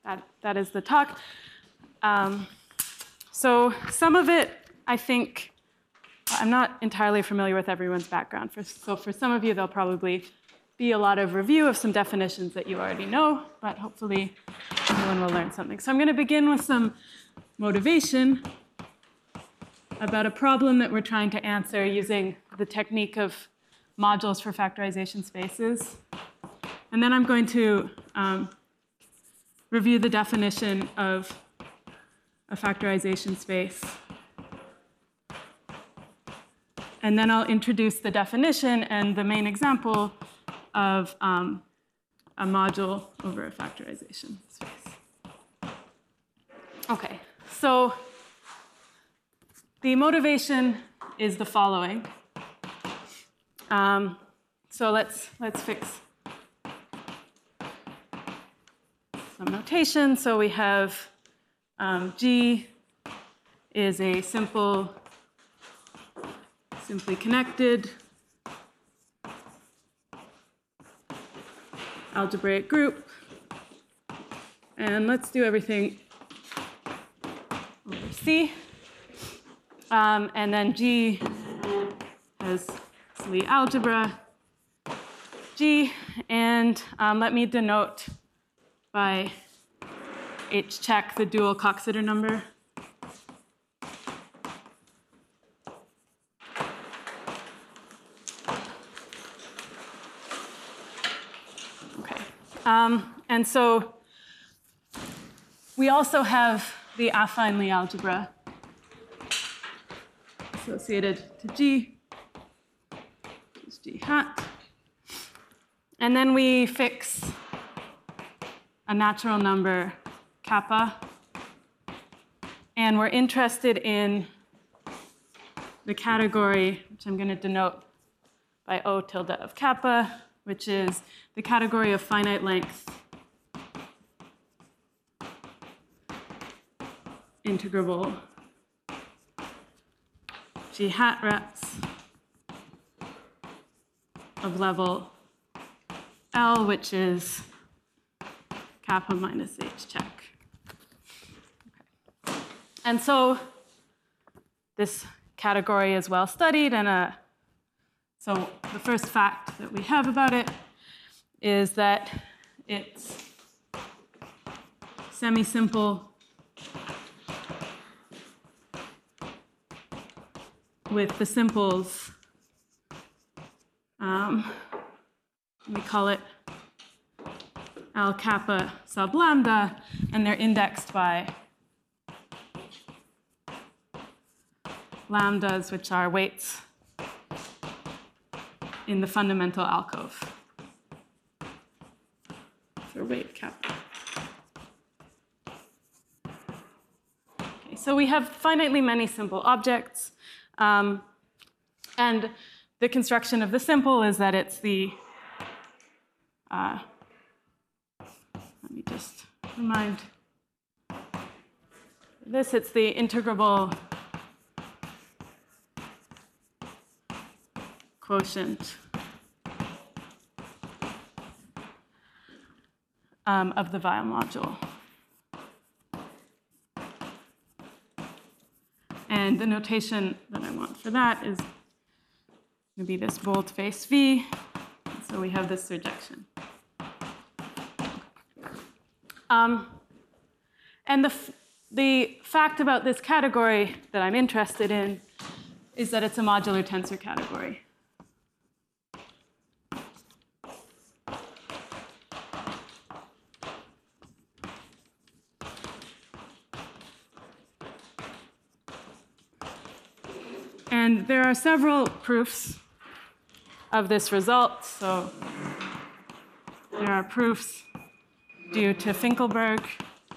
that is the talk. So some of it, I think, I'm not entirely familiar with everyone's background. So for some of you, there'll probably be a lot of review of some definitions that you already know, but hopefully everyone will learn something. So I'm going to begin with some motivation about a problem that we're trying to answer using the technique of modules for factorization spaces. And then I'm going to review the definition of a factorization space. And then I'll introduce the definition and the main example of a module over a factorization space. OK, so the motivation is the following. So let's fix some notation. So we have G is a simply connected algebraic group. And let's do everything over C. And then G has Lie algebra G. And let me denote by H check the dual Coxeter number. OK. And so we also have the affine Lie algebra associated to G, which is G hat. And then we fix a natural number kappa. And we're interested in the category, which I'm going to denote by O tilde of kappa, which is the category of finite length integrable G hat rets of level L, which is kappa minus H check. Okay. And so this category is well studied, and so the first fact that we have about it is that it's semi-simple with the simples. We call it L kappa sub lambda, and they're indexed by lambdas, which are weights in the fundamental alcove for weight kappa. Okay, so we have finitely many simple objects. And the construction of the simple is that it's the, let me just remind this, it's the integrable quotient of the Weyl module. And the notation that I want for that is going to be this boldface V. So we have this surjection. And the fact about this category that I'm interested in is that it's a modular tensor category. And there are several proofs of this result. So there are proofs due to Finkelberg.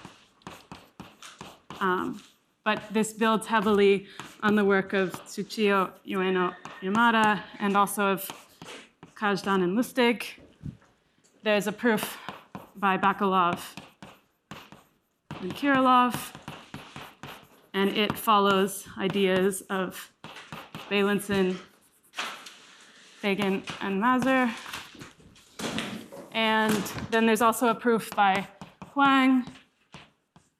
But this builds heavily on the work of Tsuchiya, Ueno, Yamada, and also of Kazhdan and Lustig. There's a proof by Bakalov and Kirillov. And it follows ideas of Beilinson, Fagan, and Mazur. And then there's also a proof by Huang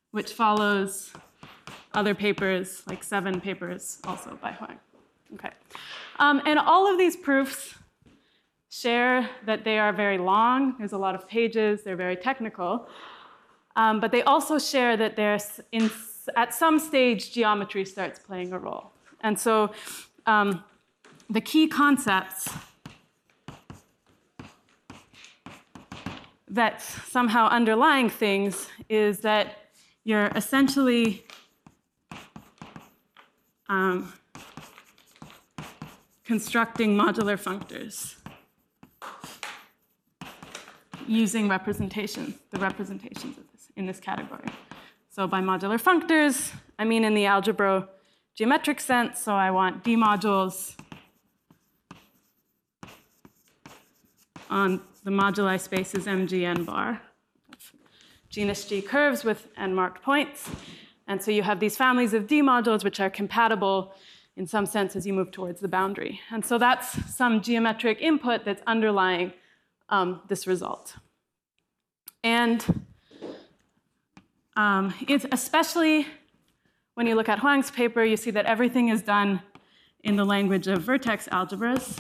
which follows other papers, like 7 papers also by Huang. Okay. And all of these proofs share that they are very long. There's a lot of pages. They're very technical. But they also share that there's, at some stage, geometry starts playing a role. And so the key concepts that's somehow underlying things is that you're essentially constructing modular functors using representation, the representations of this, in this category. So by modular functors, I mean in the algebra geometric sense, so I want D modules on the moduli spaces MG n bar, genus G curves with n marked points. And so you have these families of D modules which are compatible in some sense as you move towards the boundary. And so that's some geometric input that's underlying this result. And it's especially when you look at Huang's paper, you see that everything is done in the language of vertex algebras.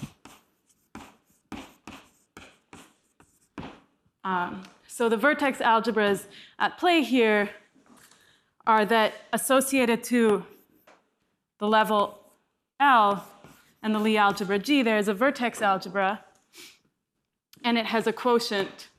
So the vertex algebras at play here are that associated to the level L and the Lie algebra G, there is a vertex algebra, and it has a quotient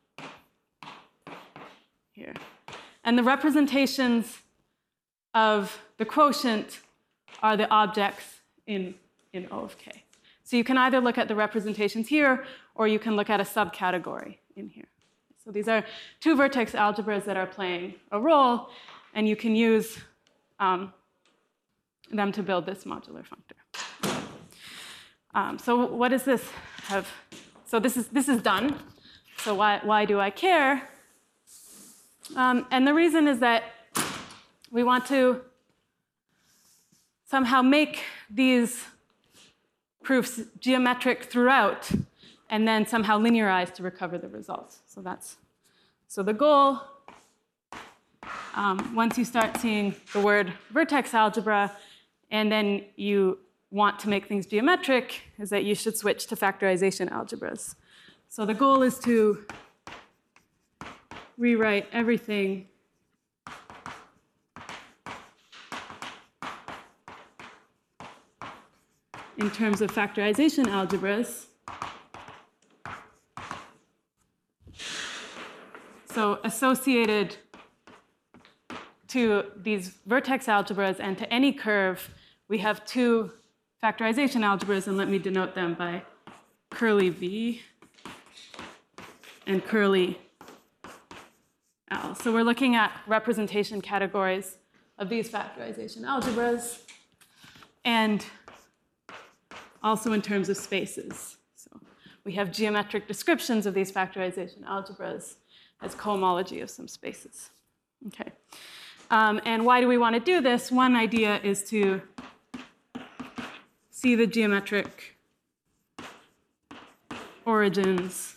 here. And the representations of the quotient are the objects in O of K. So you can either look at the representations here, or you can look at a subcategory in here. So these are 2 vertex algebras that are playing a role, and you can use them to build this modular functor. So what does this have? So this is done. So why do I care? And the reason is that we want to somehow make these proofs geometric throughout, and then somehow linearize to recover the results. So the goal, once you start seeing the word vertex algebra, and then you want to make things geometric, is that you should switch to factorization algebras. So the goal is to rewrite everything in terms of factorization algebras. So associated to these vertex algebras and to any curve, we have 2 factorization algebras, and let me denote them by curly V and curly L. So we're looking at representation categories of these factorization algebras, and also in terms of spaces. So we have geometric descriptions of these factorization algebras as cohomology of some spaces. Okay. And why do we want to do this? One idea is to see the geometric origins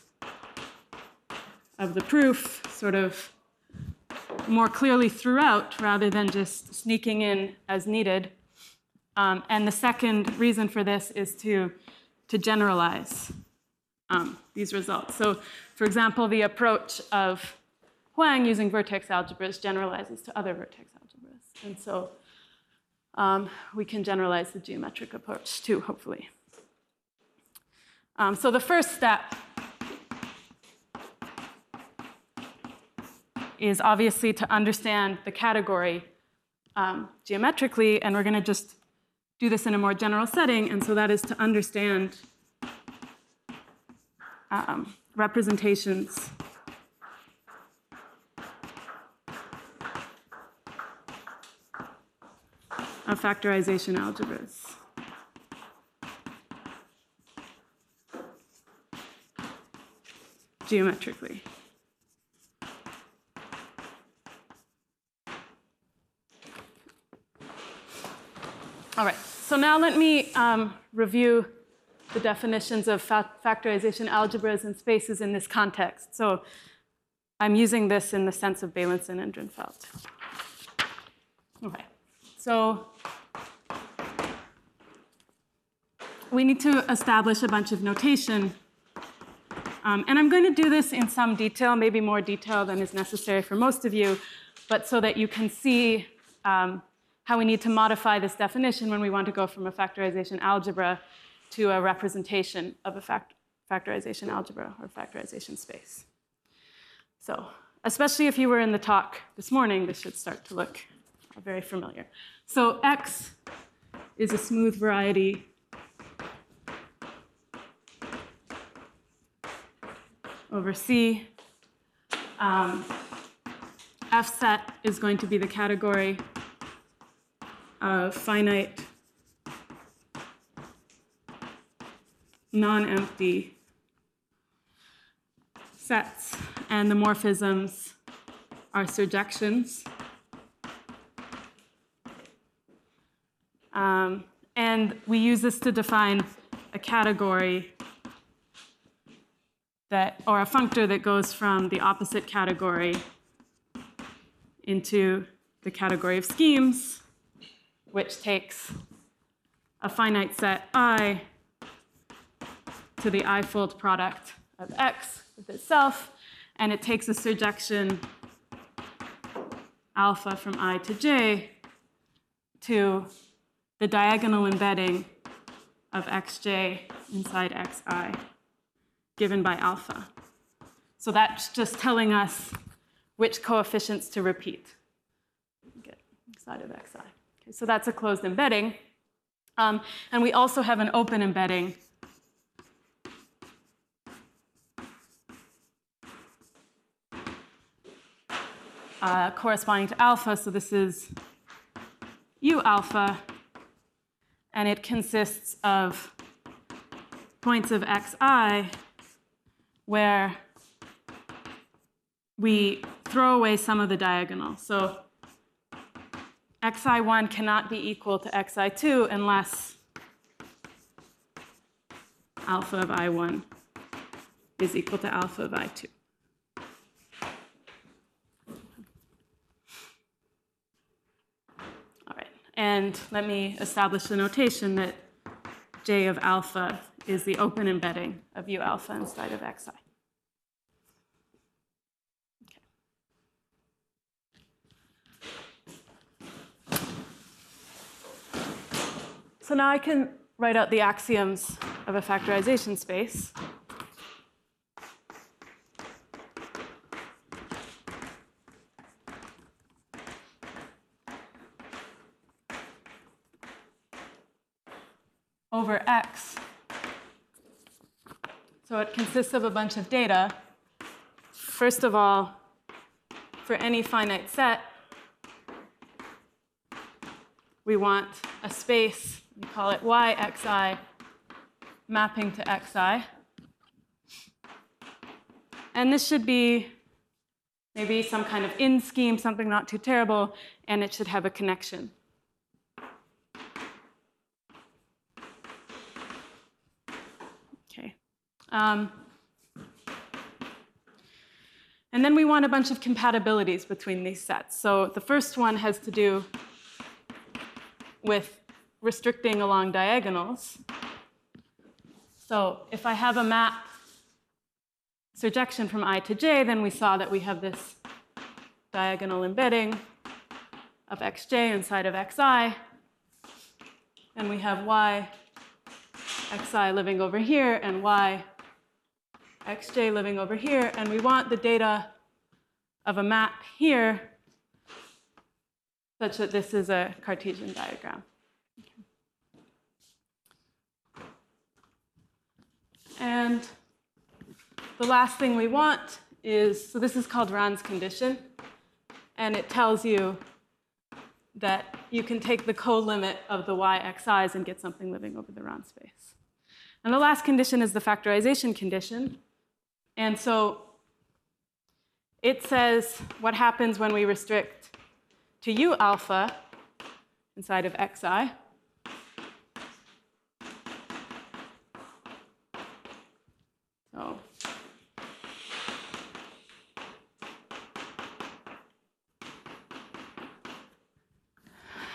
of the proof sort of more clearly throughout rather than just sneaking in as needed. And the second reason for this is to generalize these results. So, for example, the approach of Huang using vertex algebras generalizes to other vertex algebras. And so we can generalize the geometric approach too, hopefully. So the first step is obviously to understand the category geometrically, and we're going to just do this in a more general setting, and so that is to understand representations of factorization algebras. Geometrically. All right, so now let me review the definitions of factorization algebras and spaces in this context. So I'm using this in the sense of Beilinson and Drinfeld. Okay, so we need to establish a bunch of notation. And I'm going to do this in some detail, maybe more detail than is necessary for most of you, but so that you can see how we need to modify this definition when we want to go from a factorization algebra to a representation of a factorization algebra or factorization space. So, especially if you were in the talk this morning, this should start to look very familiar. So X is a smooth variety over C. F set is going to be the category of finite, non-empty sets, and the morphisms are surjections. And we use this to define a category that, or a functor that goes from the opposite category into the category of schemes, which takes a finite set I to the I-fold product of X with itself, and it takes a surjection alpha from I to J to the diagonal embedding of Xj inside Xi given by alpha. So that's just telling us which coefficients to repeat inside of Xi. Okay, so that's a closed embedding. And we also have an open embedding corresponding to alpha. So this is U alpha, and it consists of points of Xi where we throw away some of the diagonal. So Xi1 cannot be equal to Xi2 unless alpha of I1 is equal to alpha of I2. All right, and let me establish the notation that J of alpha is the open embedding of U alpha inside of Xi. So now I can write out the axioms of a factorization space. Over X. So it consists of a bunch of data. First of all, for any finite set, we want a space, we call it Yxi, mapping to Xi. And this should be maybe some kind of in scheme, something not too terrible, and it should have a connection. Okay. And then we want a bunch of compatibilities between these sets. So the first one has to do with restricting along diagonals. So if I have a map surjection from I to J, then we saw that we have this diagonal embedding of Xj inside of Xi. And we have Y Xi living over here and Y Xj living over here. And we want the data of a map here such that this is a Cartesian diagram. And the last thing we want is, so this is called Ran's condition, and it tells you that you can take the co-limit of the Yxi's and get something living over the Ran space. And the last condition is the factorization condition. And so it says what happens when we restrict to U alpha inside of Xi. So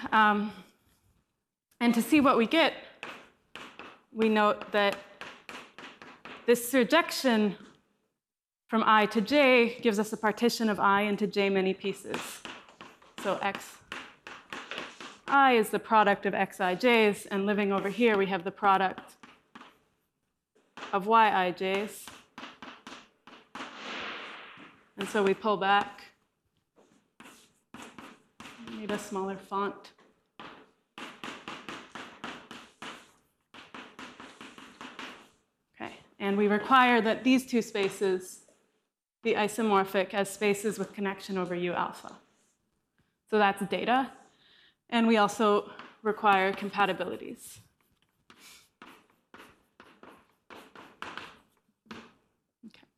And to see what we get, we note that this surjection from I to j gives us a partition of I into j many pieces. So xi is the product of xij's, and living over here, we have the product of yij's. And so we pull back, need a smaller font. Okay, and we require that these two spaces be isomorphic as spaces with connection over U alpha. So that's data. And we also require compatibilities. Okay.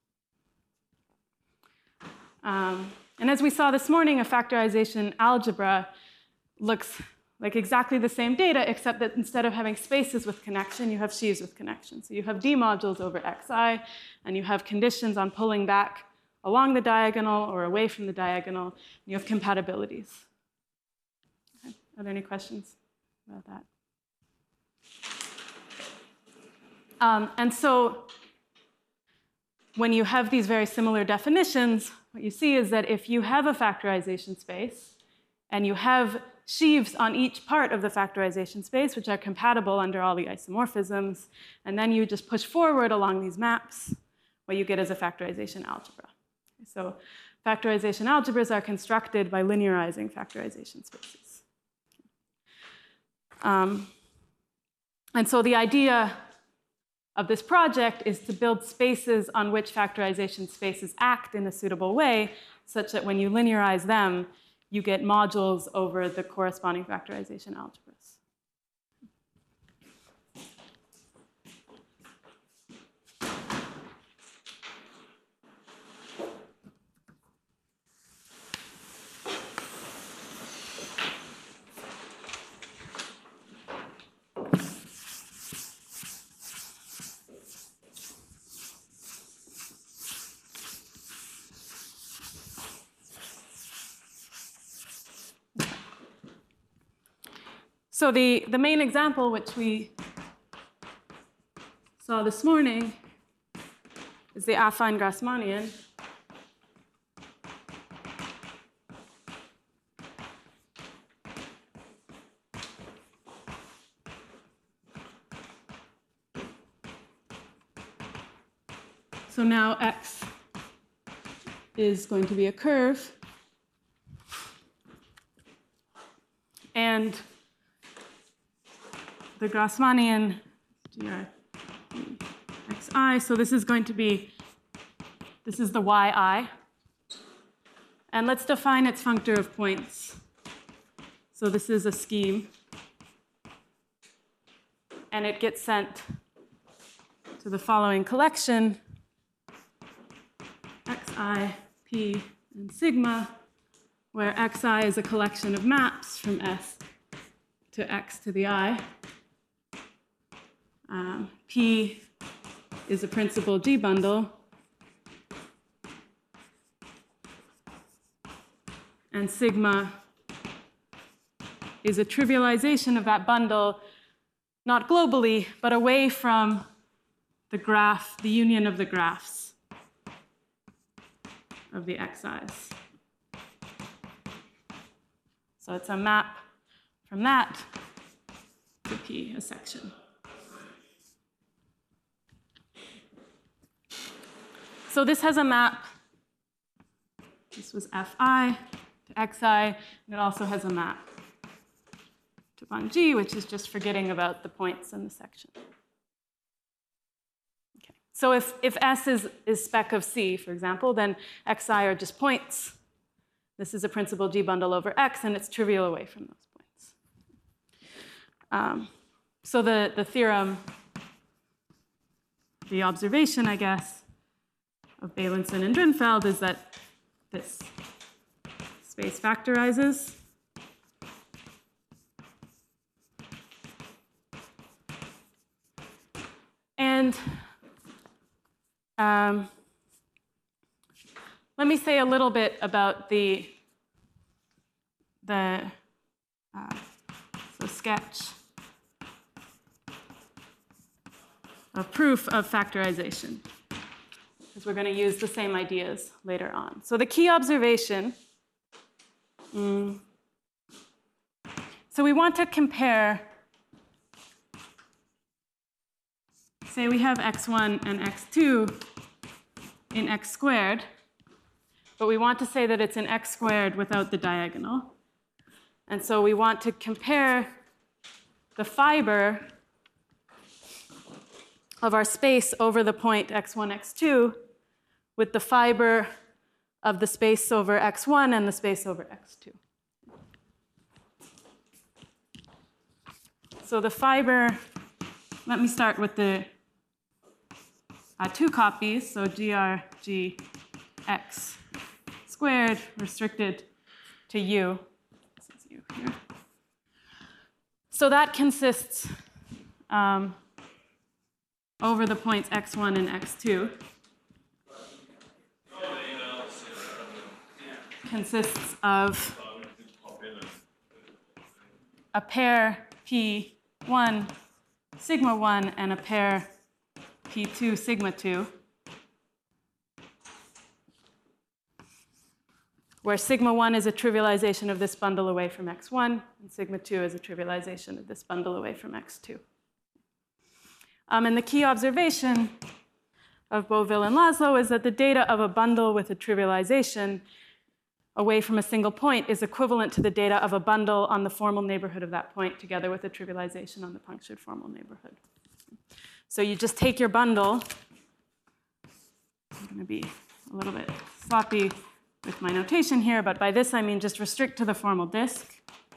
And as we saw this morning, a factorization algebra looks like exactly the same data, except that instead of having spaces with connection, you have sheaves with connection. So you have D modules over xi, and you have conditions on pulling back along the diagonal or away from the diagonal, and you have compatibilities. Okay. Are there any questions about that? And so when you have these very similar definitions, what you see is that if you have a factorization space, and you have sheaves on each part of the factorization space, which are compatible under all the isomorphisms, and then you just push forward along these maps, what you get is a factorization algebra. So factorization algebras are constructed by linearizing factorization spaces. And so the idea of this project is to build spaces on which factorization spaces act in a suitable way, such that when you linearize them, you get modules over the corresponding factorization algebras. So the main example, which we saw this morning, is the affine Grassmannian. So now x is going to be a curve. And the Grassmannian xi, so this is going to be, this is the yi. And let's define its functor of points. So this is a scheme. And it gets sent to the following collection, xi, p, and sigma, where xi is a collection of maps from S to x to the I. P is a principal G bundle. And sigma is a trivialization of that bundle, not globally, but away from the graph, the union of the graphs of the xi's. So it's a map from that to P, a section. So this has a map. This was Fi to Xi, and it also has a map to 1G, which is just forgetting about the points in the section. Okay. So if S is spec of C, for example, then Xi are just points. This is a principal G bundle over X, and it's trivial away from those points. So the theorem, the observation, I guess, of Beilinson and Drinfeld is that this space factorizes. And let me say a little bit about the sketch a proof of factorization, because we're going to use the same ideas later on. So the key observation, so we want to compare, say we have x1 and x2 in x squared, but we want to say that it's in x squared without the diagonal. And so we want to compare the fiber of our space over the point x1, x2 with the fiber of the space over x1 and the space over x2. So the fiber, let me start with the two copies, so grg x squared restricted to u. This is u here. So that consists over the points x1 and x2 consists of a pair P1 sigma 1 and a pair P2 sigma 2, where sigma 1 is a trivialization of this bundle away from x1, and sigma 2 is a trivialization of this bundle away from x2. And the key observation of Beauville and Laszlo is that the data of a bundle with a trivialization away from a single point is equivalent to the data of a bundle on the formal neighborhood of that point together with a trivialization on the punctured formal neighborhood. So you just take your bundle. I'm going to be a little bit sloppy with my notation here, but by this I mean just restrict to the formal disk.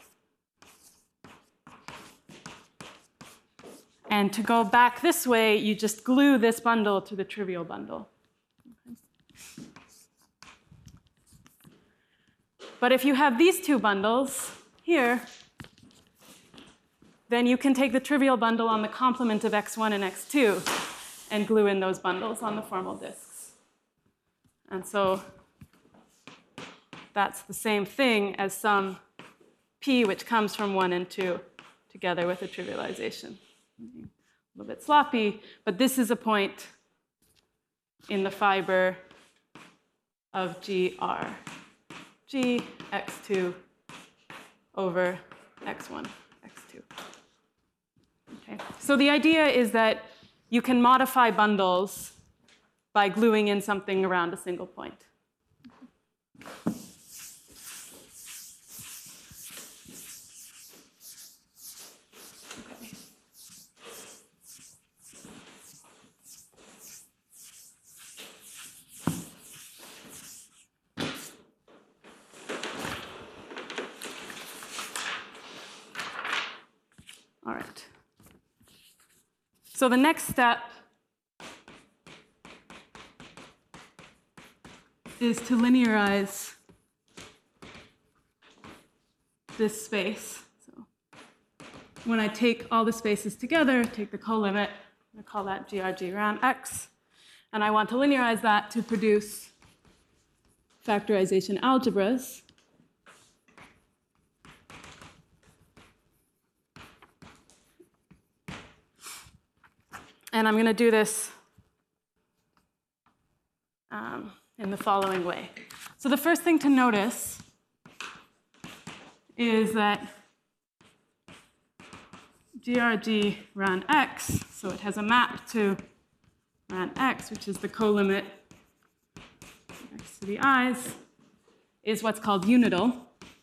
And to go back this way, you just glue this bundle to the trivial bundle. Okay. But if you have these two bundles here, then you can take the trivial bundle on the complement of x1 and x2 and glue in those bundles on the formal disks. And so that's the same thing as some p which comes from 1 and 2 together with a trivialization. A little bit sloppy, but this is a point in the fiber of GR, G x2 over x1, x2. Okay. So the idea is that you can modify bundles by gluing in something around a single point. All right. So the next step is to linearize this space. So when I take all the spaces together, take the colimit, I call that grg ran x, and I want to linearize that to produce factorization algebras. And I'm going to do this in the following way. So the first thing to notice is that grg ran x, so it has a map to ran x, which is the colimit x to the i's, is what's called unidal,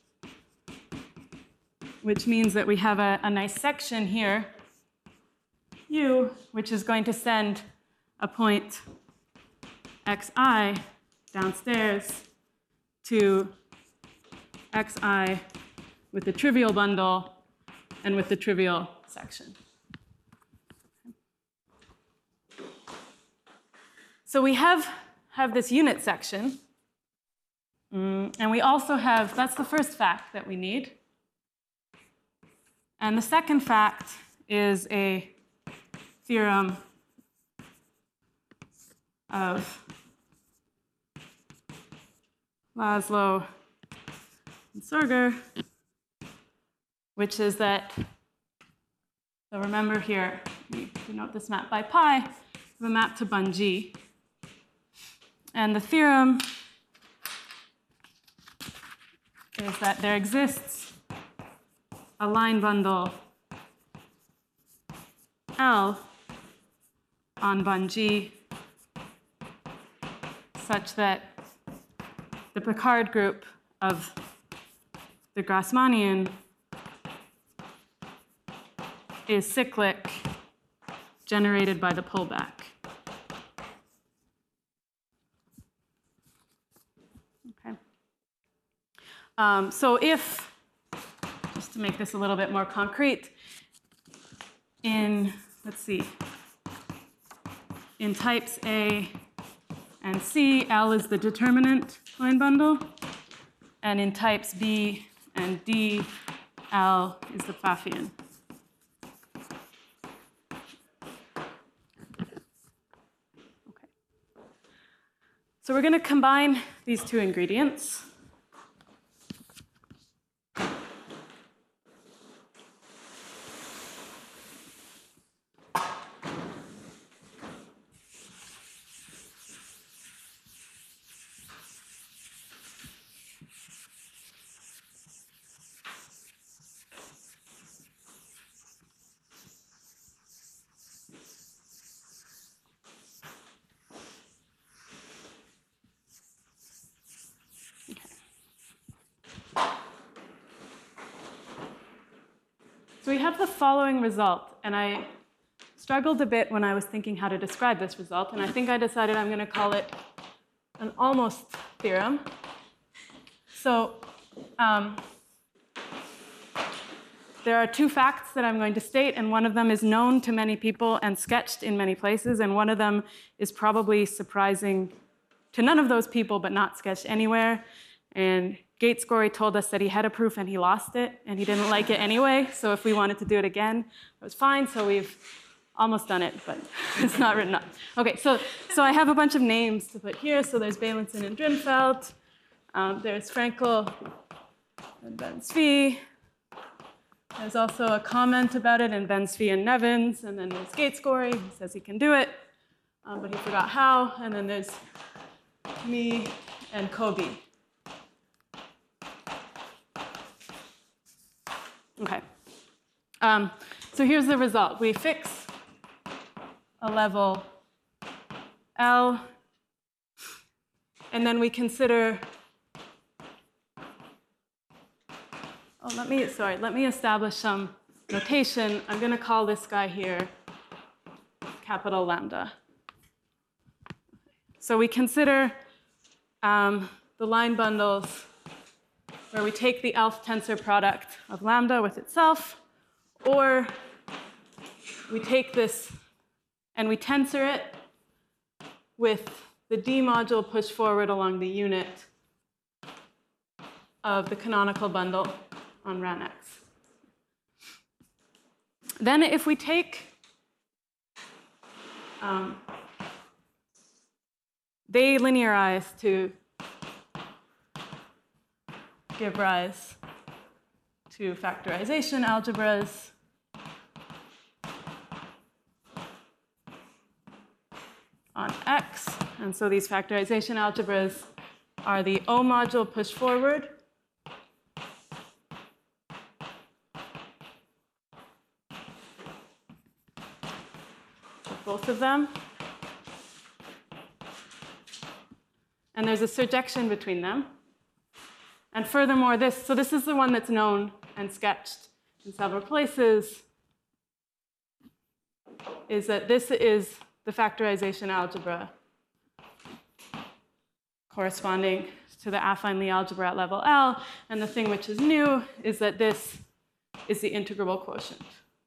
which means that we have a nice section here, U, which is going to send a point xi downstairs to xi with the trivial bundle and with the trivial section. So we have this unit section, and we also have, that's the first fact that we need. And the second fact is a theorem of Laszlo and Sorger, which is that So remember here, we denote this map by pi, we have a map to Bun-G. And the theorem is that there exists a line bundle L on Bun-G such that the Picard group of the Grassmannian is cyclic, generated by the pullback. Okay. So if, just to make this a little bit more concrete, in, let's see, in types A and C, L is the determinant line bundle, and in types B and D, L is the Pfaffian. Okay. So we're going to combine these two ingredients. So we have the following result, and I struggled a bit when I was thinking how to describe this result, and I think I decided I'm going to call it an almost theorem. So there are two facts that I'm going to state, and one of them is known to many people and sketched in many places, and one of them is probably surprising to none of those people, but not sketched anywhere. And Gates-Gorey told us that he had a proof and he lost it, and he didn't like it anyway. So if we wanted to do it again, it was fine. So we've almost done it, but it's not written up. Okay, so I have a bunch of names to put here. So there's Beilinson and Drinfeld. There's Frankel and Ben-Zvi. There's also a comment about it in Ben-Zvi and Nevins. And then there's Gates-Gorey. He says he can do it, but he forgot how. And then there's me and Kobe. Okay. So here's the result. We fix a level L, and then we consider, let me establish some notation. I'm going to call this guy here capital lambda. So we consider the line bundles where we take the Alf tensor product of lambda with itself, or we take this and we tensor it with the D module pushed forward along the unit of the canonical bundle on RAN-X. Then if we take they linearize to give rise to factorization algebras on X. And so these factorization algebras are the O module pushed forward both of them. And there's a surjection between them. And furthermore, this is the one that's known and sketched in several places, is that this is the factorization algebra corresponding to the affine Lie algebra at level L. And the thing which is new is that this is the integrable quotient.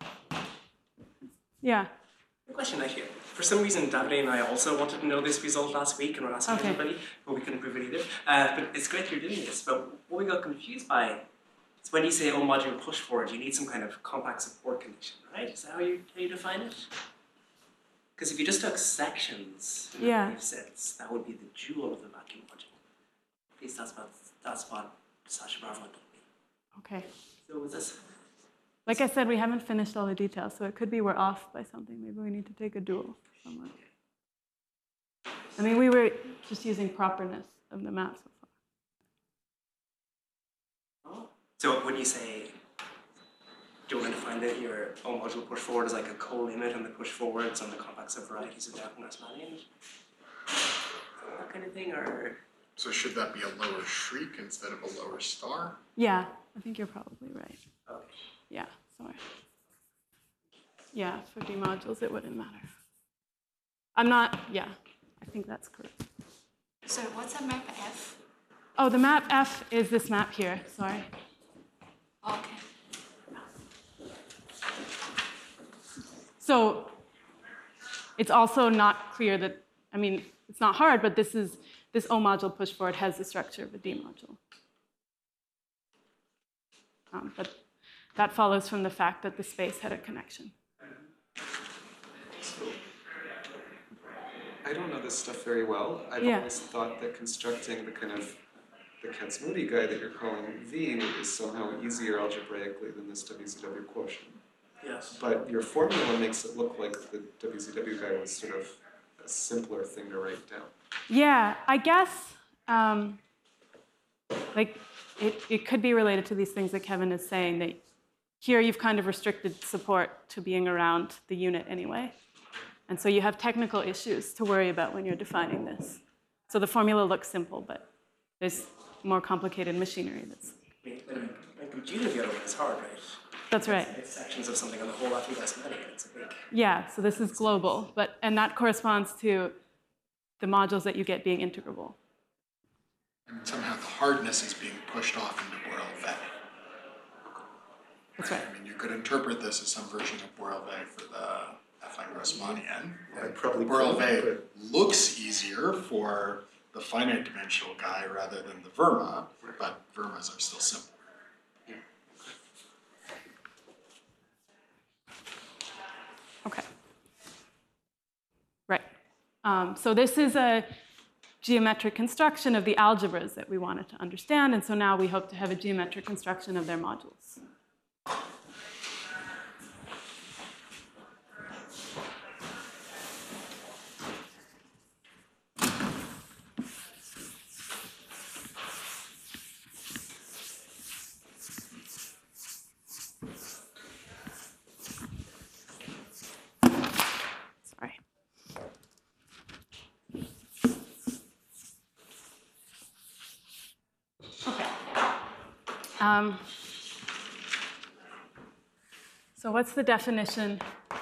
Yeah? A question actually. For some reason, Davide and I also wanted to know this result last week and were asking everybody, but we couldn't prove it either. But it's great you're doing this. But what we got confused by is when you say O module push forward, you need some kind of compact support condition, right? Is that how you define it? Because if you just took sections in a brief sense, that would be the dual of the vacuum module. At least that's what Sacha Barvan told me. Okay. So was this? Like I said, we haven't finished all the details, so it could be we're off by something. Maybe we need to take a duel somewhere. I mean, we were just using properness of the map so far. So when you say, do you want to find that your O module push forward is like a co-limit on the push forwards on the complex of varieties of Dowden Rosmanian? That kind of thing, or? So should that be a lower shriek instead of a lower star? Yeah, I think you're probably right. Okay. Yeah, sorry. Yeah, for D modules, it wouldn't matter. I'm not, yeah, I think that's correct. So what's a map F? Oh, the map F is this map here, sorry. Okay. So it's also not clear that, I mean, it's not hard, but this O module push forward has the structure of a D module. But that follows from the fact that the space had a connection. So, I don't know this stuff very well. I've always thought that constructing the kind of the Kac-Moody guy that you're calling V is somehow easier algebraically than this WZW quotient. Yes. But your formula makes it look like the WZW guy was sort of a simpler thing to write down. Yeah, I guess, like, it could be related to these things that Kevin is saying, that here you've kind of restricted support to being around the unit anyway. And so you have technical issues to worry about when you're defining this. So the formula looks simple, but there's more complicated machinery that's... Like Gina the other one is hard, right? That's right. It's sections of something on the whole Latin Rosmanian. It's a big... Yeah, so this is global, and that corresponds to the modules that you get being integrable. And somehow the hardness is being pushed off into Borel-Vey. That's right. I mean, you could interpret this as some version of Borel-Vey for the affine Rosmanian. Probably Borel-Vey looks easier for the finite dimensional guy rather than the Verma, but Vermas are still simple. Okay. Right. So this is a geometric construction of the algebras that we wanted to understand, and so now we hope to have a geometric construction of their modules. Sorry. Okay. So what's the definition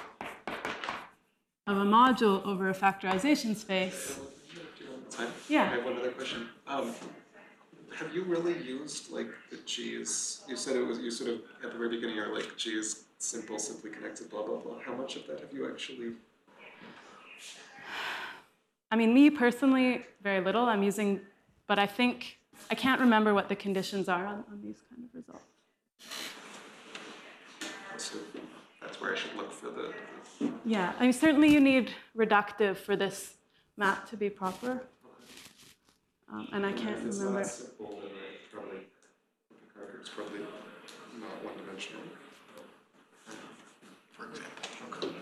of a module over a factorization space? Time? Yeah. I have one other question. Have you really used like the G is, you said it was, you sort of at the very beginning are like G is simple, simply connected, blah, blah, blah. How much of that have you actually? I mean, me personally, very little. I'm using, but I think, I can't remember what the conditions are on these kind of results. So that's where I should look for the Yeah, I mean, certainly you need reductive for this map to be proper. And I can't if it's remember. not simple, then I probably, the character is probably not one-dimensional. For example.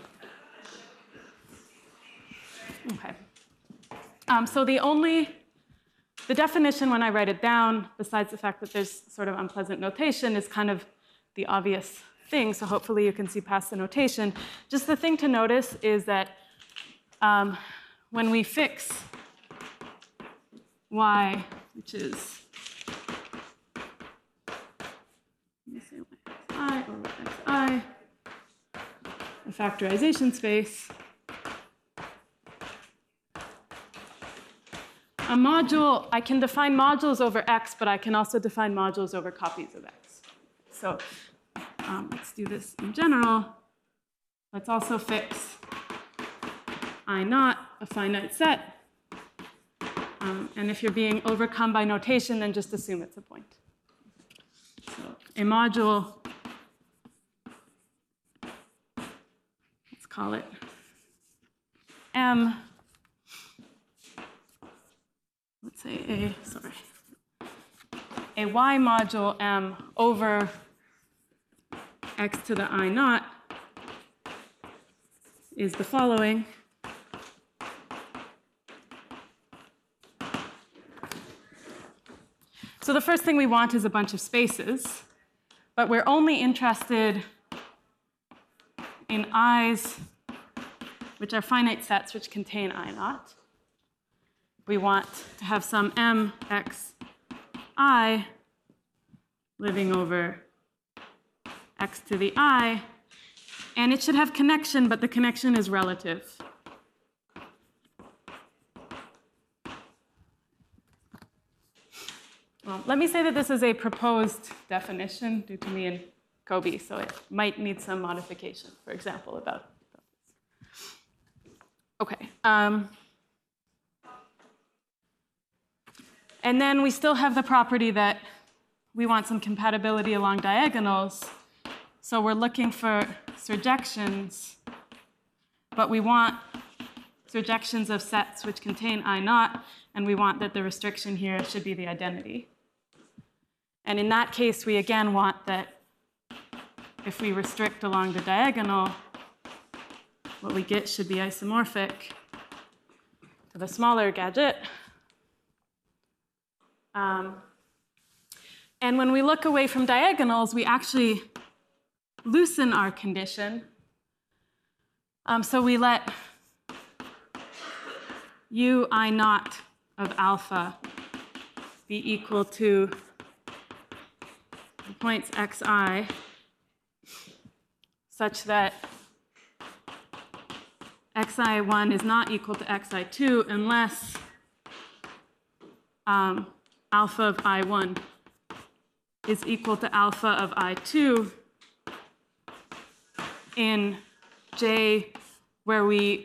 Okay. So the definition when I write it down, besides the fact that there's sort of unpleasant notation, is kind of the obvious thing. So hopefully you can see past the notation. Just the thing to notice is that when we fix y, which is, let me say xi over xi, a factorization space, a module, I can define modules over X, but I can also define modules over copies of X. So let's do this in general. Let's also fix I naught, a finite set. And if you're being overcome by notation, then just assume it's a point. So a module, let's call it M. Let's say a y module M over x to the I naught is the following. So the first thing we want is a bunch of spaces, but we're only interested in i's, which are finite sets which contain I naught. We want to have some m x I living over x to the I, and it should have connection, but the connection is relative. Well, let me say that this is a proposed definition due to me and Kobe, so it might need some modification, for example, about this. Okay. And then we still have the property that we want some compatibility along diagonals. So we're looking for surjections, but we want surjections of sets which contain I naught, and we want that the restriction here should be the identity. And in that case, we again want that if we restrict along the diagonal, what we get should be isomorphic to the smaller gadget. And when we look away from diagonals, we actually loosen our condition. So we let u I naught of alpha be equal to the points xi such that xi1 is not equal to xi2 unless alpha of I1 is equal to alpha of I2 in J where we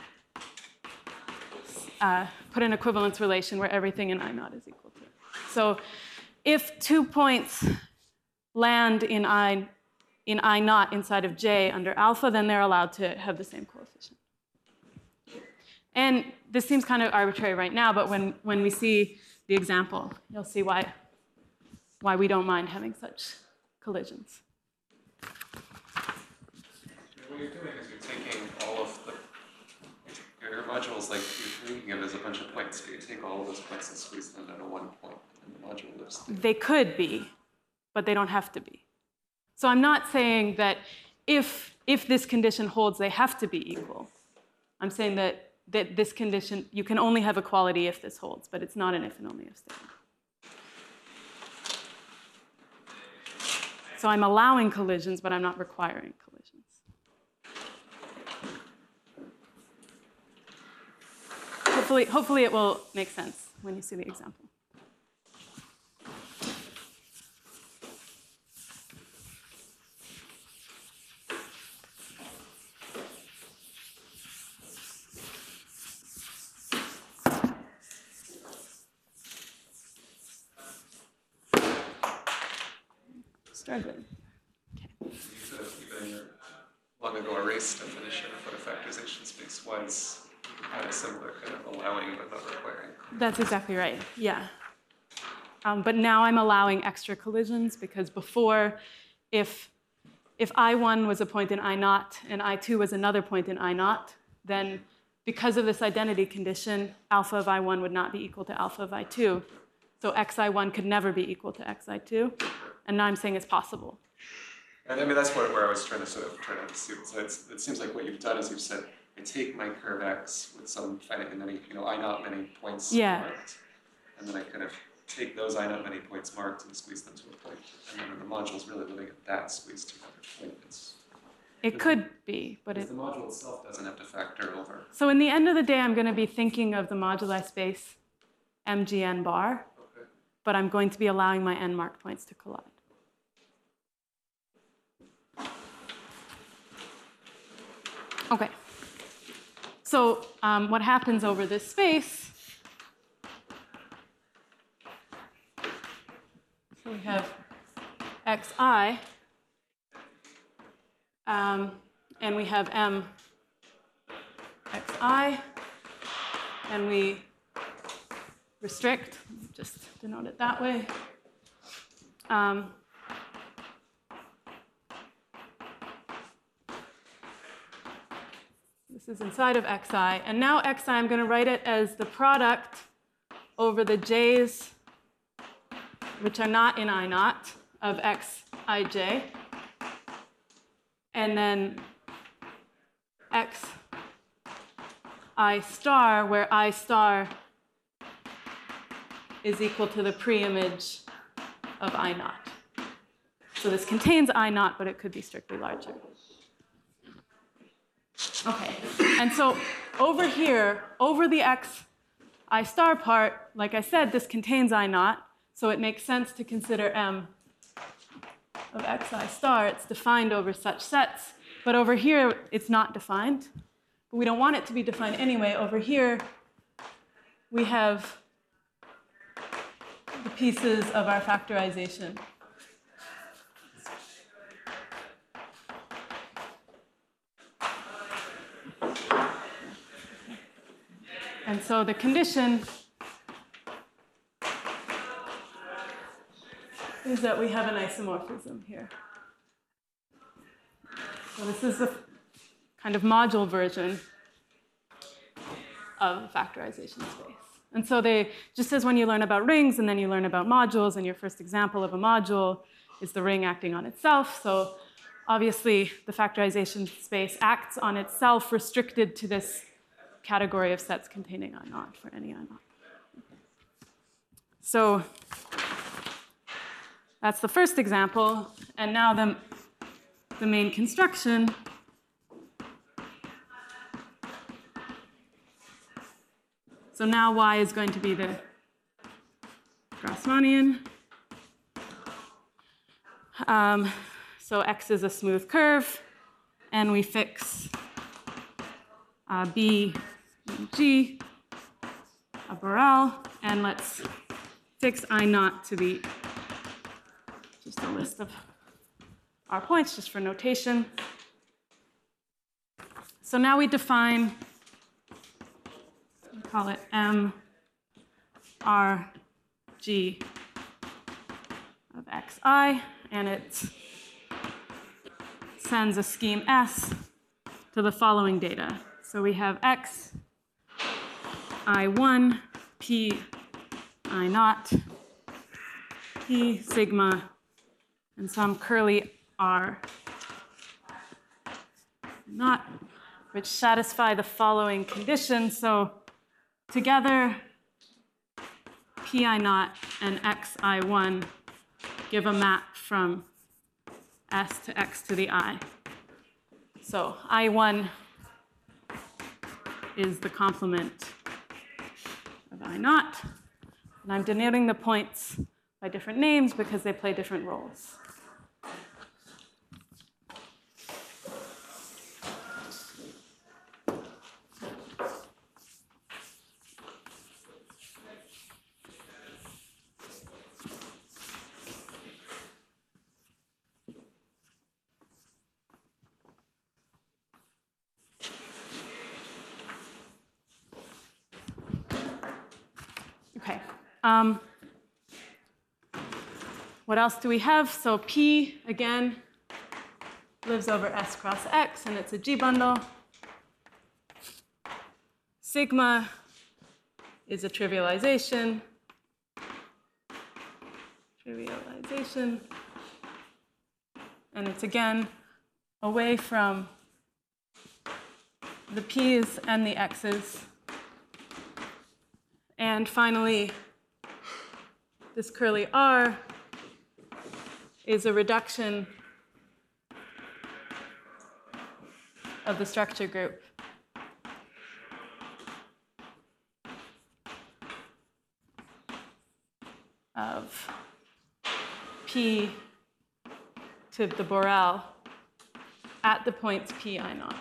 put an equivalence relation where everything in I naught is equal to. So if 2 points land in I naught inside of J under alpha, then they're allowed to have the same coefficient. And this seems kind of arbitrary right now, but when we see the example, you'll see why we don't mind having such collisions. What you're doing is you're taking all of your modules, like you're thinking of as a bunch of points, so you take all of those points and squeeze them into one point, and the module lives there. They could be, but they don't have to be. So I'm not saying that if this condition holds, they have to be equal. I'm saying that this condition, you can only have equality if this holds, but it's not an if and only if statement. So I'm allowing collisions, but I'm not requiring collisions. Hopefully it will make sense when you see the example. Struggling. You even long ago erased definition of what a factorization space was. Had a similar kind of allowing but not requiring. That's exactly right, yeah. But now I'm allowing extra collisions because before, if I1 was a point in I naught and I2 was another point in I naught, then because of this identity condition, alpha of I1 would not be equal to alpha of I2. So xi1 could never be equal to xi2. And now I'm saying it's possible. And I mean, that's where I was trying to see. So it seems like what you've done is you've said, I take my curve x with some finite many, I naught many points marked, and then I kind of take those I naught many points marked and squeeze them to a point. And then the module's really living at that squeeze to another point. It could be, but the module itself doesn't have to factor over. So in the end of the day, I'm going to be thinking of the moduli space mgn bar, but I'm going to be allowing my n marked points to collide. Okay. So what happens over this space, so we have xi, and we have m xi, and we restrict, just denote it that way. This is inside of xi. And now xi, I'm going to write it as the product over the j's, which are not in I naught, of xij. And then xi star, where I star is equal to the preimage of I naught. So this contains I naught, but it could be strictly larger. Okay, and so over here, over the xi star part, like I said, this contains I naught, so it makes sense to consider M of xi star. It's defined over such sets, but over here, it's not defined. But we don't want it to be defined anyway. Over here, we have the pieces of our factorization. And so the condition is that we have an isomorphism here. So this is the kind of module version of factorization space. And so they, just as when you learn about rings and then you learn about modules, and your first example of a module is the ring acting on itself. So obviously, the factorization space acts on itself restricted to this category of sets containing I naught for any I naught. So that's the first example. And now the main construction. So now y is going to be the Grassmannian. So x is a smooth curve, and we fix B and G, a Borel, and let's fix I naught to be just a list of our points, just for notation. So now we define, we call it M R G of xi, and it sends a scheme S to the following data. So we have x, I1, P, I naught, P, sigma, and some curly R naught, which satisfy the following condition. So together, Pi naught and xi1 give a map from S to x to the I. So I1 is the complement of I naught. And I'm denoting the points by different names because they play different roles. Okay. What else do we have? So P, again, lives over S cross X, and it's a G bundle. Sigma is a trivialization. And it's, again, away from the P's and the X's. And finally, this curly R is a reduction of the structure group of P to the Borel at the points P I naught.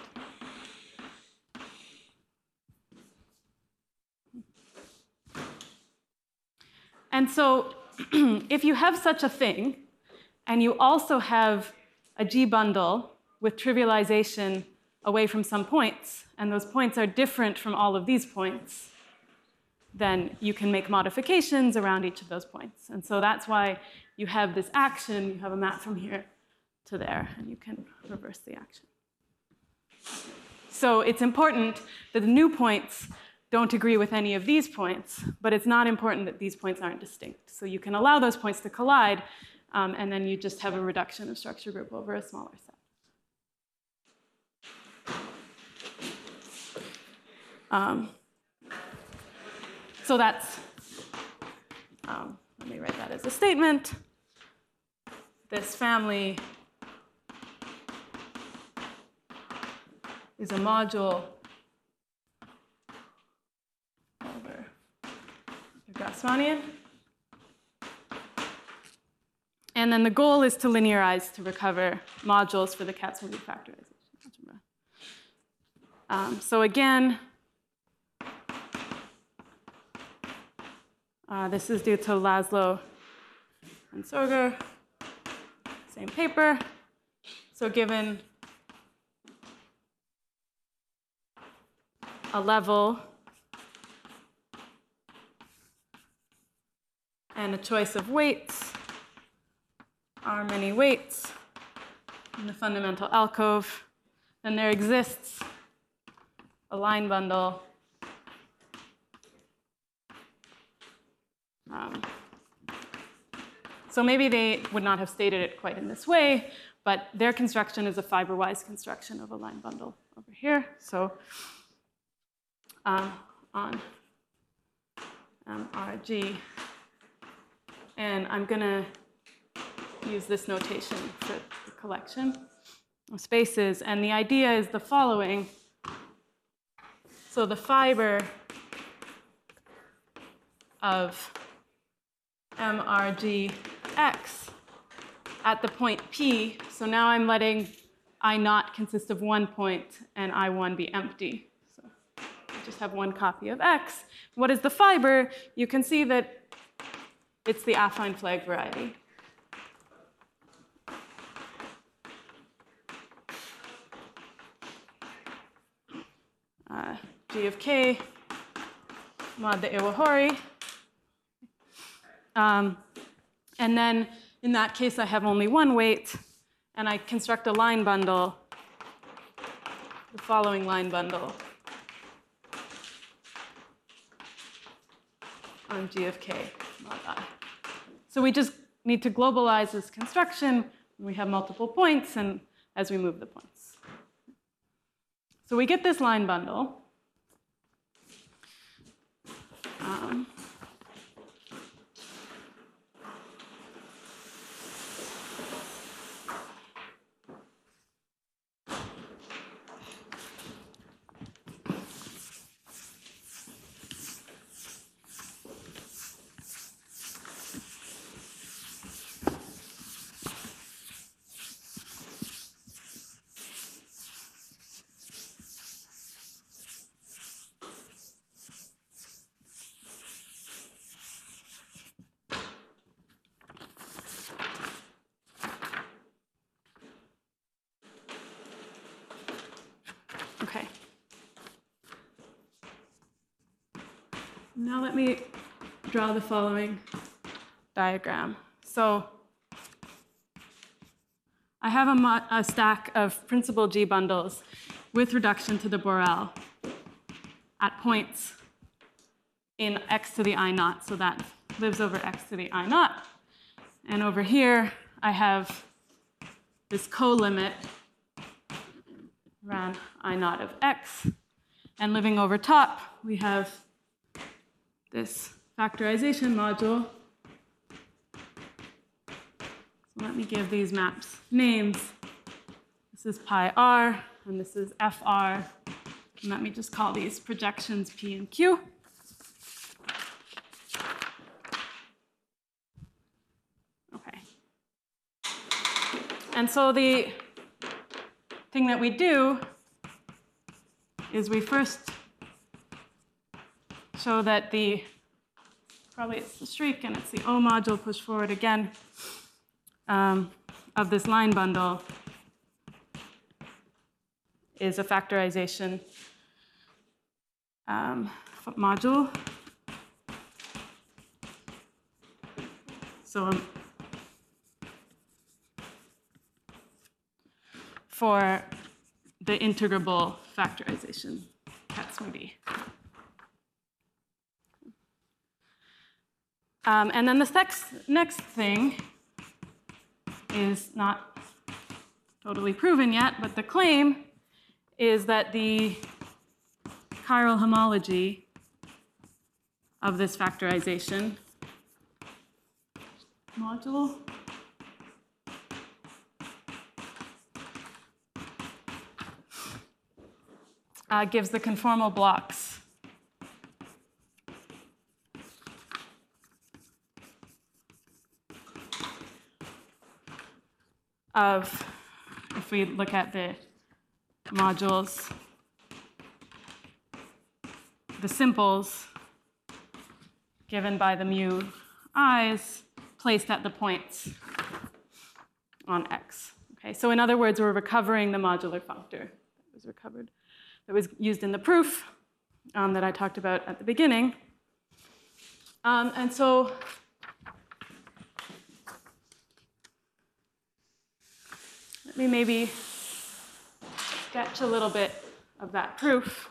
And so if you have such a thing, and you also have a G bundle with trivialization away from some points, and those points are different from all of these points, then you can make modifications around each of those points. And so that's why you have this action, you have a map from here to there, and you can reverse the action. So it's important that the new points don't agree with any of these points, but it's not important that these points aren't distinct. So you can allow those points to collide, and then you just have a reduction of structure group over a smaller set. So that's, let me write that as a statement. This family is a module over the Grassmannian. And then the goal is to linearize to recover modules for the Kac-Moody factorization. So again, this is due to Laszlo and Sorger, same paper. So given a level and a choice of weights, are many weights in the fundamental alcove, then there exists a line bundle so maybe they would not have stated it quite in this way, but their construction is a fiber-wise construction of a line bundle over here. So on RG, and I'm going to use this notation for the collection of spaces. And the idea is the following. So the fiber of MRGX at the point P, so now I'm letting I naught consist of one point and I1 be empty. So I just have one copy of X. What is the fiber? You can see that it's the affine flag variety. G of K mod the Iwahori. And then in that case, I have only one weight, and I construct a line bundle, the following line bundle on G of K mod I. So we just need to globalize this construction when we have multiple points and as we move the points. So we get this line bundle. Okay. Now let me draw the following diagram. So I have a stack of principal G bundles with reduction to the Borel at points in x to the I naught. So that lives over x to the I naught. And over here, I have this co-limit around I naught of x. And living over top, we have this factorization module. So let me give these maps names. This is pi r, and this is fr. And let me just call these projections P and Q. Okay. And so the thing that we do is we first show that probably it's the streak and it's the O module pushed forward again of this line bundle is a factorization module. So for the integrable factorization Kac-Moody. And then the next thing is not totally proven yet, but the claim is that the chiral homology of this factorization module gives the conformal blocks of, if we look at the modules, the simples given by the mu i's placed at the points on X. Okay, so in other words, we're recovering the modular functor that was used in the proof that I talked about at the beginning. And so let me maybe sketch a little bit of that proof.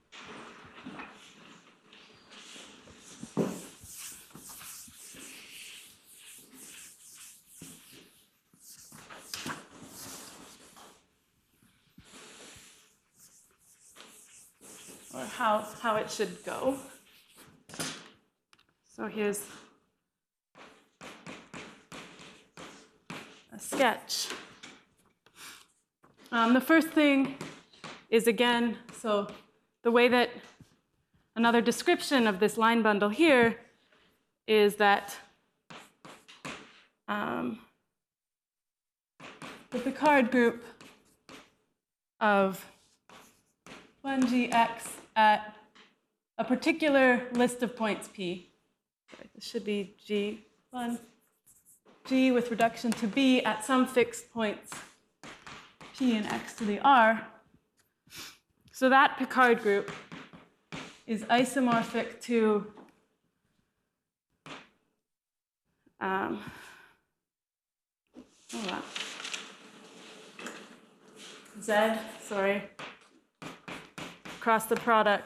Or how it should go. So here's a sketch. The first thing is, again, so the way that another description of this line bundle here is that the Picard group of 1gx at a particular list of points P. Sorry, this should be G1, G with reduction to B at some fixed points P and X to the R. So that Picard group is isomorphic to Z, sorry, across the product,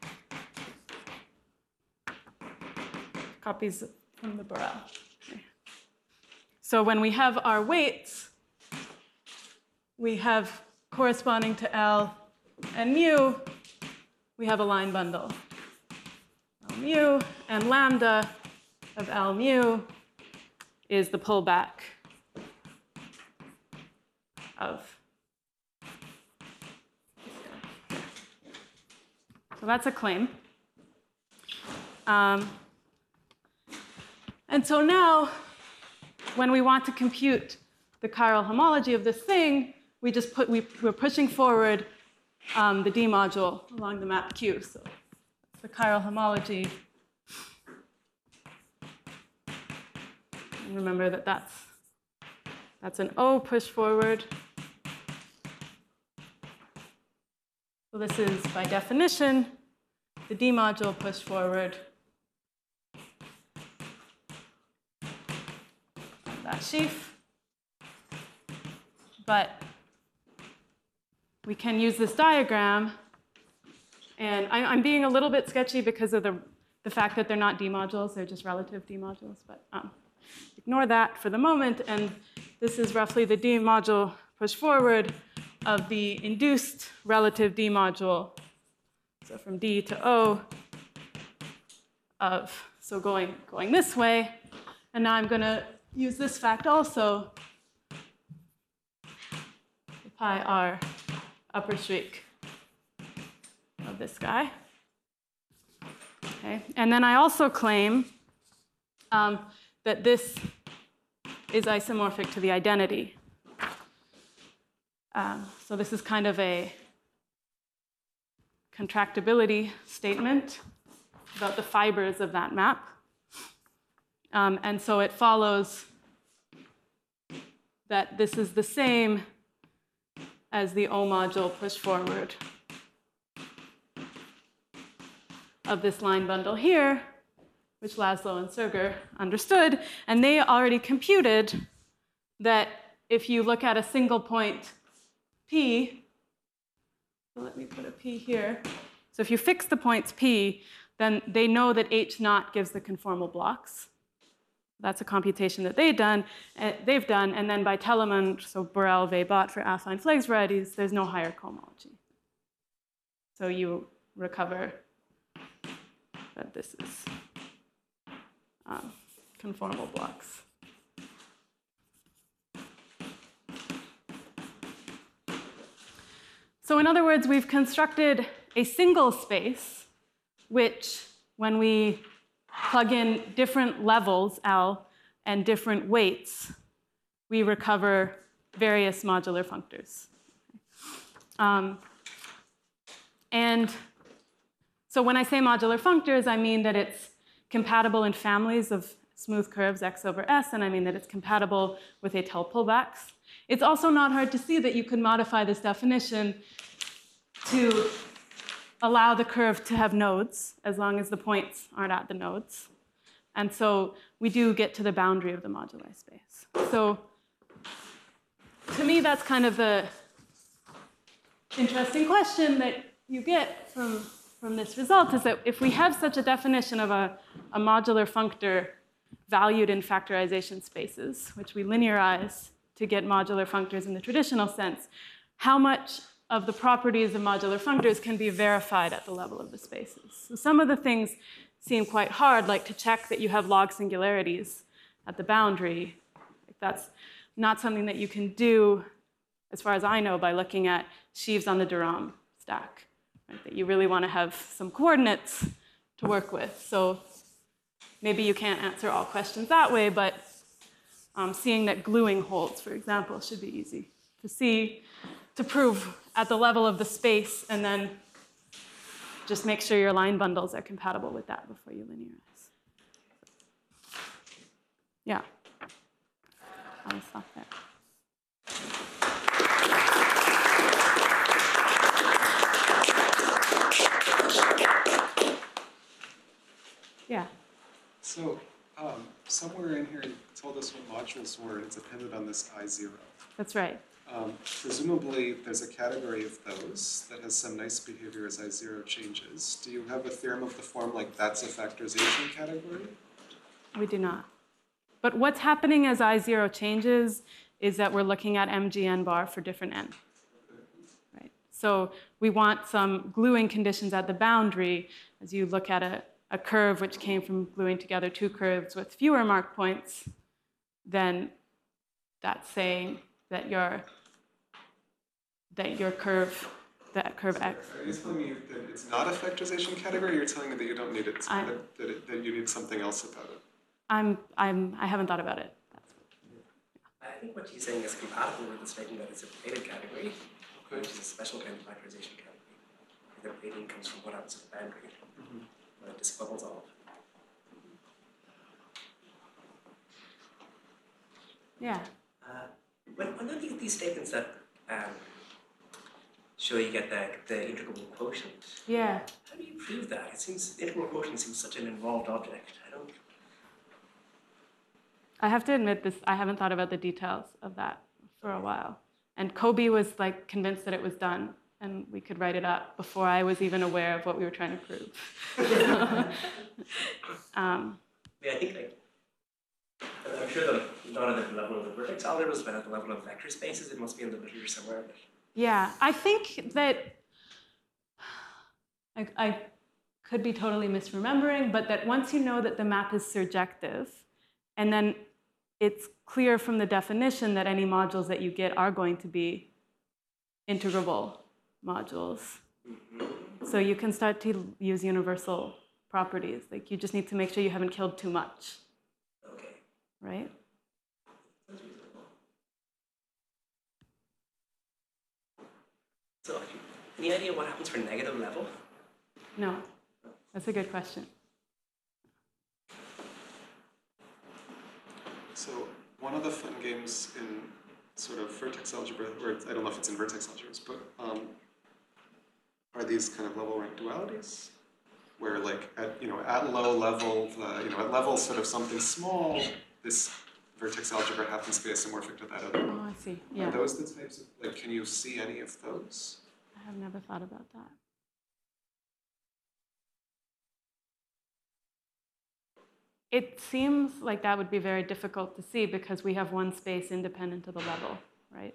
copies from the Borel. Okay. So when we have our weights, we have corresponding to L and mu, we have a line bundle. L mu and lambda of L mu is the pullback of. So that's a claim. And so now, when we want to compute the chiral homology of this thing, we just we're pushing forward the D module along the map Q. So that's the chiral homology. And remember that that's an O push forward. So this is, by definition, the D module push forward. That sheaf. But we can use this diagram. And I'm being a little bit sketchy because of the fact that they're not D modules, they're just relative D modules. But ignore that for the moment. And this is roughly the D module push forward of the induced relative D module. So from D to O of, so going this way. And now I'm going to use this fact also, the pi r upper streak of this guy. Okay. And then I also claim that this is isomorphic to the identity. So this is kind of a contractibility statement about the fibers of that map. And so it follows that this is the same as the O module push forward of this line bundle here, which Laszlo and Serger understood. And they already computed that if you look at a single point P, So let me put a P here. So if you fix the points P, then they know that H naught gives the conformal blocks. That's a computation that they've done, and then by Telemann, so Borel, Weber for affine Flegs varieties, there's no higher cohomology. So you recover that this is conformal blocks. So in other words, we've constructed a single space, which when we plug in different levels, L, and different weights, we recover various modular functors. And so when I say modular functors, I mean that it's compatible in families of smooth curves x over s, and I mean that it's compatible with étale pullbacks. It's also not hard to see that you could modify this definition to allow the curve to have nodes, as long as the points aren't at the nodes. And so we do get to the boundary of the moduli space. So to me, that's kind of the interesting question that you get from this result, is that if we have such a definition of a modular functor valued in factorization spaces, which we linearize to get modular functors in the traditional sense, how much of the properties of modular functors can be verified at the level of the spaces? So some of the things seem quite hard, like to check that you have log singularities at the boundary. That's not something that you can do, as far as I know, by looking at sheaves on the de Rham stack. Right? That you really want to have some coordinates to work with. So maybe you can't answer all questions that way, but seeing that gluing holds, for example, should be easy to see, to prove at the level of the space, and then just make sure your line bundles are compatible with that before you linearize. Yeah. I'll stop there. Yeah. So somewhere in here you told us what modules were, and it's appended on this I0. That's right. Presumably there's a category of those that has some nice behavior as I0 changes. Do you have a theorem of the form like that's a factorization category? We do not. But what's happening as I0 changes is that we're looking at MGN bar for different n. Right? So we want some gluing conditions at the boundary as you look at a curve which came from gluing together two curves with fewer mark points, then that's saying that your curve, that curve x. Are you telling me that it's not a factorization category, or you're telling me that you don't need it, that you need something else about it? I haven't thought about it. I think what he's saying is compatible with the statement that it's a related category, which is a special kind of factorization category. The rating comes from what happens at the boundary, when it just bubbles off. Yeah. When are these statements that show you get the integrable quotient? Yeah. How do you prove that? It seems the integral quotient seems such an involved object. I have to admit this. I haven't thought about the details of that for a while. And Kobe was like convinced that it was done, and we could write it up before I was even aware of what we were trying to prove. Yeah, I think I'm sure that not at the level of the vertex algebras, but at the level of vector spaces, it must be in the literature somewhere. Yeah, I think that I could be totally misremembering, but that once you know that the map is surjective, and then it's clear from the definition that any modules that you get are going to be integrable modules. So you can start to use universal properties. Like you just need to make sure you haven't killed too much. Okay. Right? That's reasonable. So, any idea what happens for negative level? No. That's a good question. So one of the fun games in sort of vertex algebra, or I don't know if it's in vertex algebras, but are these kind of level rank dualities, where like at low level, at level sort of something small, this vertex algebra happens to be isomorphic to that other. Oh, I see. Yeah. Are those the types of, like, can you see any of those? I have never thought about that. It seems like that would be very difficult to see because we have one space independent of the level, right?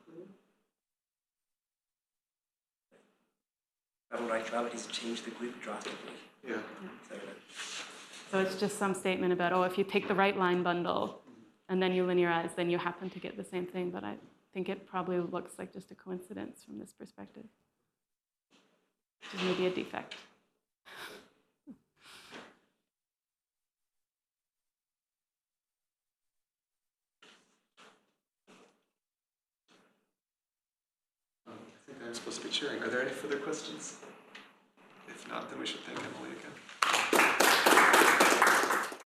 Right gravity's changed the group drastically. Yeah. So it's just some statement about, oh, if you take the right line bundle and then you linearize, then you happen to get the same thing. But I think it probably looks like just a coincidence from this perspective, which is maybe a defect. I think I'm supposed to be cheering. Are there any further questions? If not, then we should thank Emily again.